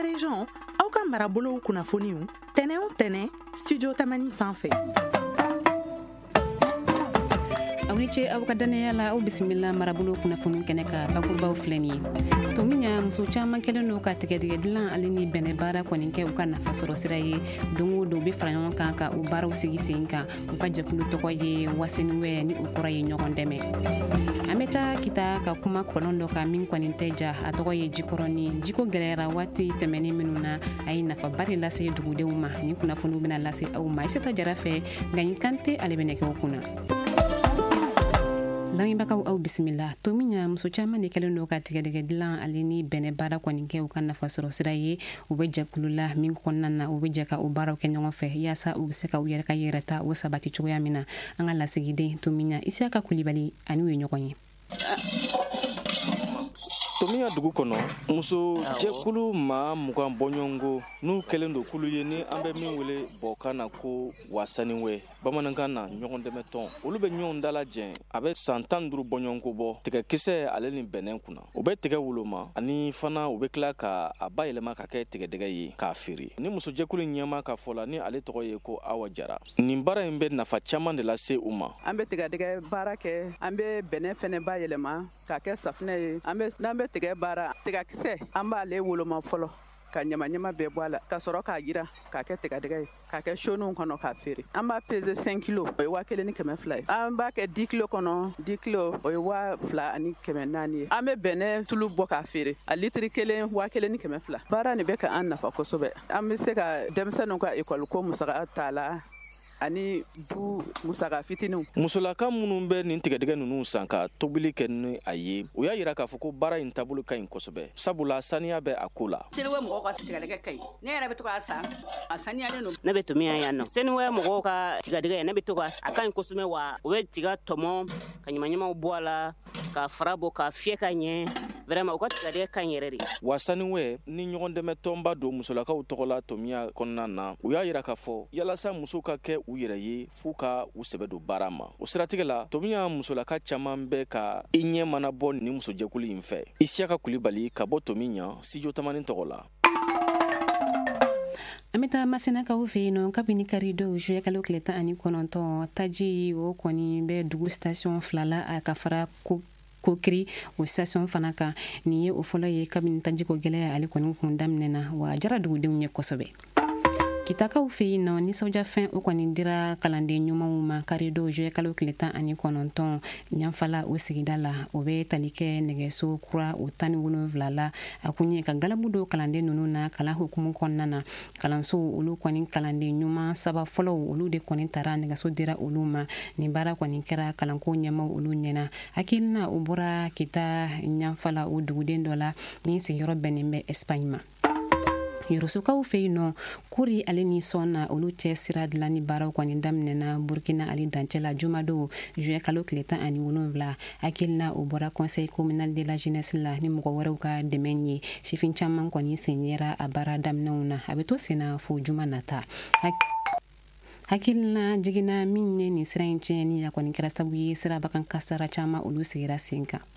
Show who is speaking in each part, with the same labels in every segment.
Speaker 1: région aw ka marabolow kunnafoniw tɛnɛ o tɛnɛ studio tamani sanfɛ.
Speaker 2: aw ni ce aw ka danaya la aw bisimila marabolo kunnafoni kɛnɛ ka bakurubaw filɛ nin ye. to min ɲa muso caaman kɛlen do ka tigɛdigɛ dilan ale ni bɛnɛ baara kɔni kɛ u ka nafa sɔrɔ sira ye. don o don u be fara ɲɔgɔn kan ka u baaraw sigi sen kan. u ka jɛkulu tɔgɔ ye waseniwɛ ni u kɔrɔ ye ɲɔgɔn dɛmɛ. an be taa kita ka kuma kɔlɔn dɔ kan min kɔni tɛ ja a tɔgɔ ye jikɔrɔni. jiko gwɛlɛyara waati tɛmɛni minnu na a ye nafaba de lase dugudenw ma. ni kunnafoniw bena lase aw ma Aissata Jara fɛ Gaɲi Kante ale be nɛgɛw kunna. lamɛnbagaw aw bisimila. to min ɲa muso caaman de kɛlen do ka tigɛdigɛ dilan ale ni bɛnɛ baara kɔni kɛ u ka nafa sɔrɔ sira ye. u be jɛkulu la min kɔnɔna na u be jɛ ka u baaraw kɛ ɲɔgɔn fɛ yaasa u be se ka u yɛrɛ ka yɛrɛta o sabati cogoya min na. an ka lasigiden to min ɲa Isiyaka Kulibali ani u ye ɲɔgɔn ye.
Speaker 3: Tomiya dugu kɔnɔ muso jɛkulu maa 20 bɔɲɔngo n'u kɛlen do kulu ye ni an bɛ min wele bɔkan na ko wasaniwɛ bamanankan na ɲɔgɔn dɛmɛ tɔn. olu bɛ ɲɔgɔn dalajɛ a bɛ san 15 bɔɲɔngo bɔ tigɛkisɛ ale ni bɛnɛ kunna. u bɛ tigɛ woloma ani fana u bɛ tila ka a bayɛlɛma ka kɛ tigɛdɛgɛ ye k'a feere. ni muso jɛkulu ɲɛma ka fɔ la ni ale tɔgɔ ye ko Awa Jara. nin baara in bɛ nafa caman de lase u ma.
Speaker 4: an bɛ tigɛdɛgɛ baara kɛ an bɛ bɛnɛ fɛnɛ bayɛlɛma k'a kɛ safinɛ ye. n'an bɛ tigɛ baara tigakisɛ an b'ale woloma fɔlɔ ka ɲama bɛɛ bɔ a la ka sɔrɔ k'a jira k'a kɛ tigɛdɛgɛ ye k'a kɛ shoniw kɔnɔ k'a feere. an b'a peze 5 kilo o ye 1,100 ye. an b'a kɛ 10 kilo kɔnɔ 10 kilo o ye 2,400 ye. an bɛ bɛnɛ tulu bɔ k'a feere a litiri 1 1,200. baara nin bɛ ka an nafa kosɛbɛ. an bɛ se ka denmisɛnninw ka ekɔli ko musaka t'a la ani du musaka fitiniw. musolaka minnu bɛ nin tigɛdɛgɛ ninnu san ka tobili kɛ ni a ye u y'a yira k'a fɔ ko baara in taabolo ka ɲi kosɛbɛ sabula saniya bɛ a ko la.
Speaker 5: seniwɛ mɔgɔw ka tigɛdɛgɛ ka ɲi ne yɛrɛ bɛ to k'a san a saniyalen don. ne bɛ tomiya yan nɔ seniwɛ mɔgɔw ka tigɛdɛgɛ ne bɛ to ka a ka ɲi kosɛbɛ wa u bɛ tiga tɔmɔ ka ɲamaɲamaw bɔ a la ka fara bɔ ka fiyɛ ka ɲɛ vraiment u ka tigɛdɛgɛ ka ɲi yɛrɛ de. wasaniwɛ ni ɲɔgɔn dɛmɛ tɔnba don musolakaw tɔgɔ la tomiya kɔnɔna na u y'a yira k'a fɔ yalasa musow ka kɛ u yɛrɛ ye f'u ka u sɛbɛ don baara ma. o siratigɛ la tomiya musolaka caman bɛ ka i ɲɛ mana bɔ ni musojɛkulu in fɛ. Isiyaka Kulibali ka bɔ Tomiya studio tamani tɔgɔ la.
Speaker 2: an bɛ taa Masenakaw fɛ yen nɔ kabini karido juillet kalo 19 taji o kɔni bɛ dugu station 2 la a ka fara kokiri o station fana kan. nin ye o fɔlɔ ye kabini tajiko gɛlɛya ale kɔni kun daminɛna wa a jara dugudenw ye kosɛbɛ. kitakaw fɛ yen nɔ nisɔndiyafɛn o kɔni dira kalanden ɲumanw ma karido juillet kalo 19 ɲanfala o sigida la o bɛ tali kɛ nɛgɛso kura o 17 la a kun ye ka galabu don kalanden ninnu na kalan hukumu kɔnɔna na. kalanso olu kɔni kalanden ɲuman 3 fɔlɔw olu de kɔni tara nɛgɛso dira olu ma. nin baara kɔni kɛra kalanko ɲɛmaw olu ɲɛna. hakilina o bɔra kita ɲanfala o duguden dɔ la min sigiyɔrɔ bɛnnen bɛ Espagne ma. yorosokaw fɛ yen nɔ kuri ale ni sɔnna olu cɛ sira dilanni baaraw kɔni daminɛna burkina ali dancɛla jumadon juillet kalo 17 hakilina o bɔra conseil communal de la jeunesse la ni mɔgɔ wɛrɛw ka dɛmɛ ye. sifin caman kɔni sen yera a baara daminɛw na a bɛ to senna fo juma nata. hakilina jiginna min ye nin sira in tiɲɛni a kɔni kɛra sabu ye sirabakan kasara caman olu sigira sen kan.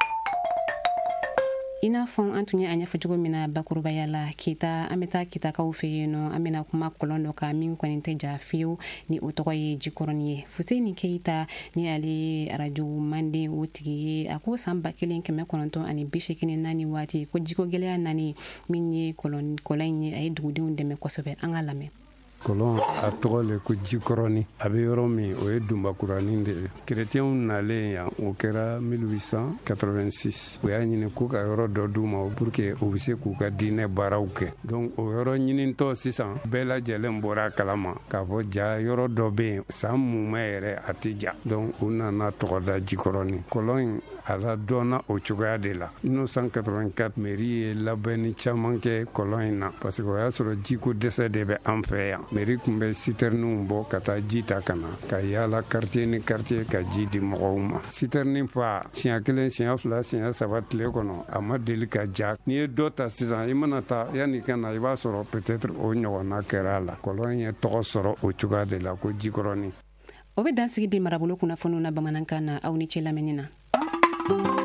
Speaker 2: i n'a fɔ an tun ye a ɲɛfɔ cogo min na bakurubaya la an bɛ taa kitakaw fɛ yen nɔ an bɛna kuma kɔlɔn dɔ kan min kɔni tɛ ja fiyewu ni o tɔgɔ ye jikɔrɔni ye. Fuseni Keyita ni ale arajo manden o tigi ye a ko san 1984 waati ko jiko gɛlɛya nani min ye kɔlɔn in ye a ye dugudenw dɛmɛ kosɛbɛ. an ka lamɛn.
Speaker 6: kɔlɔn a tɔgɔ le ko jikɔrɔni a bɛ yɔrɔ min o ye dunbakuranin de ye. keretiyɛnw nalen yan o kɛra 1886 o y'a ɲini k'u ka yɔrɔ dɔ d'u ma pour que u bɛ se k'u ka diinɛ baaraw kɛ. donc o yɔrɔ ɲinintɔ sisan bɛɛ lajɛlen bɔra a kalama k'a fɔ ja yɔrɔ dɔ bɛ yen san mumɛ yɛrɛ a tɛ ja. donc u nana tɔgɔ da jikɔrɔni. kɔlɔn in a la dɔnna o cogoya de la. 1984 mairie ye labɛnni caman kɛ kɔlɔn in na parce que o y'a sɔrɔ jiko dɛsɛ de bɛ an fɛ yan. mairie tun bɛ citernenw bɔ ka taa ji ta ka na ka yaala quartier ni quartier ka ji di mɔgɔw ma. citerne fa siɲɛ 1 siɲɛ 2 siɲɛ 3 tile kɔnɔ a ma deli ka ja. n'i ye dɔ ta sisan i mana taa yanni ka na i b'a sɔrɔ peut-être o ɲɔgɔnna kɛra a la. kɔlɔn ye tɔgɔ sɔrɔ o cogoya de la ko jikɔrɔni.
Speaker 2: o bɛ dansigi bi marabolo kunnafoniw na bamanankan na aw ni ce lamɛnni na.